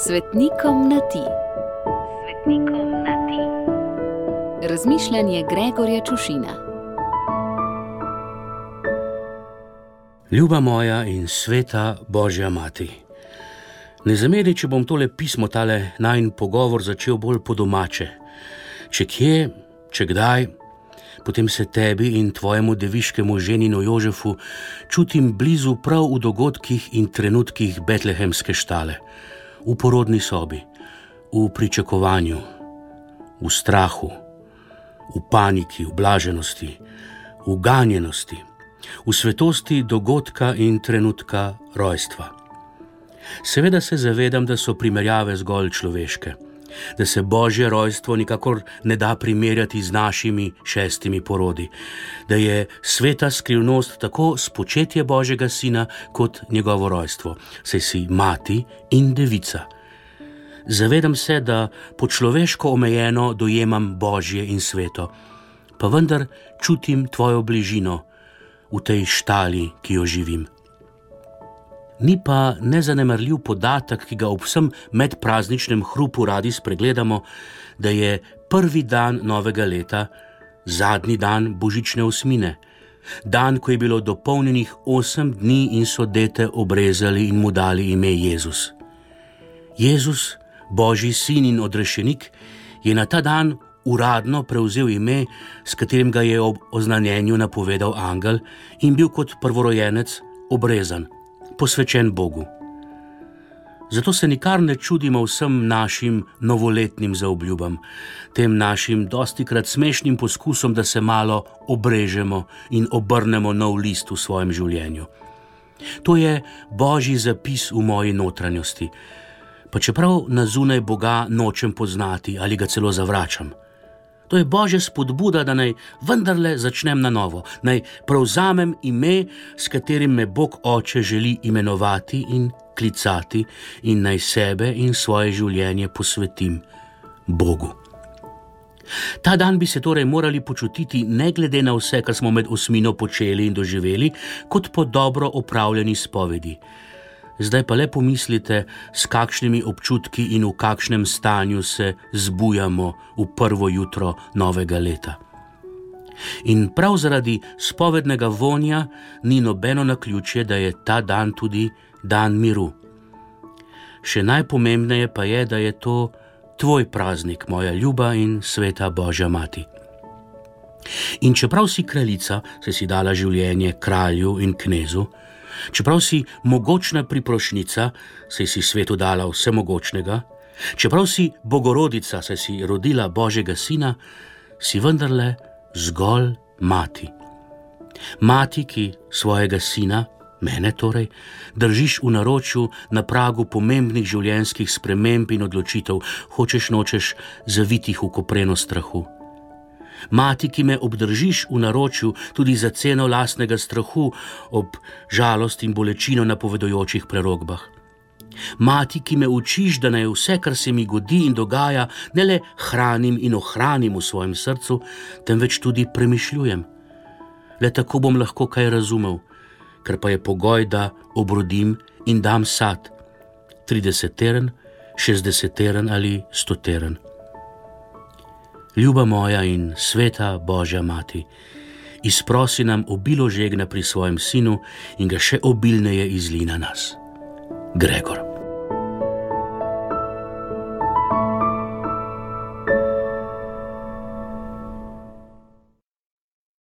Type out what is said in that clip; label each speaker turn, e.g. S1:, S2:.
S1: Svetnikom na ti. Svetnikom na ti. Razmišljanje Gregorja Čušina.
S2: Ljuba moja in sveta Božja mati, ne zameri, če bom tole pismo, tale najin pogovor začel bolj po domače. Če kje, če kdaj, potem se tebi in tvojemu deviškemu ženinu Jožefu čutim blizu prav v dogodkih in trenutkih betlehemske štale, v porodni sobi, v pričakovanju, v strahu, v paniki, v blaženosti, v ganjenosti, v svetosti dogodka in trenutka rojstva. Seveda se zavedam, da so primerjave zgolj človeške, da se Božje rojstvo nikakor ne da primerjati z našimi 6 porodi, da je sveta skrivnost tako spočetje Božjega sina kot njegovo rojstvo, saj si mati in devica. Zavedam se, da po človeško omejeno dojemam Božje in sveto, pa vendar čutim tvojo bližino v tej štali, ki jo živim. Ni pa nezanemarljiv podatek, ki ga ob vsem medprazničnem hrupu radi spregledamo, da je prvi dan novega leta zadnji dan božične osmine, dan, ko je bilo dopolnjenih 8 dni in so dete obrezali in mu dali ime Jezus. Jezus, Božji sin in odrešenik, je na ta dan uradno prevzel ime, s katerim ga je ob oznanjenju napovedal angel in bil kot prvorojenec obrezan, posvečen Bogu. Zato se nikar ne čudimo vsem našim novoletnim zaobljubam, tem našim dostikrat smešnim poskusom, da se malo obrežemo in obrnemo nov list v svojem življenju. To je Božji zapis v moji notranjosti, pa čeprav na zunaj Boga nočem poznati ali ga celo zavračam. To je Božja spodbuda, da naj vendarle začnem na novo, naj prevzamem ime, s katerim me Bog Oče želi imenovati in klicati, in naj sebe in svoje življenje posvetim Bogu. Ta dan bi se torej morali počutiti, ne glede na vse, kar smo med osmino počeli in doživeli, kot po dobro opravljeni spovedi. Zdaj pa le pomislite, s kakšnimi občutki in v kakšnem stanju se zbujamo v prvo jutro novega leta. In prav zaradi spovednega vonja ni nobeno naključje, da je ta dan tudi dan miru. Še najpomembneje pa je, da je to tvoj praznik, moja ljuba in sveta Božja mati. In čeprav si kraljica, si dala življenje kralju in knezu, čeprav si mogočna priprošnica, saj si svetu dala vsemogočnega, čeprav si bogorodica, saj si rodila Božjega sina, si vendarle zgolj mati. Mati, ki svojega sina, mene torej, držiš v naročju na pragu pomembnih življenjskih sprememb in odločitev, hočeš nočeš zavitih v kopreno strahu. Mati, ki me obdržiš v naročju tudi za ceno lastnega strahu ob žalost in bolečino napovedujočih prerogbah. Mati, ki me učiš, da naj vse, kar se mi godi in dogaja, ne le hranim in ohranim v svojem srcu, temveč tudi premišljujem. Le tako bom lahko kaj razumel, ker pa je pogoj, da obrodim in dam sad, 30-teren, 60-teren ali 100-teren. Ljuba moja in sveta Božja mati, izprosi nam obilo žegna pri svojem sinu in ga še obilneje izli na nas. Gregor.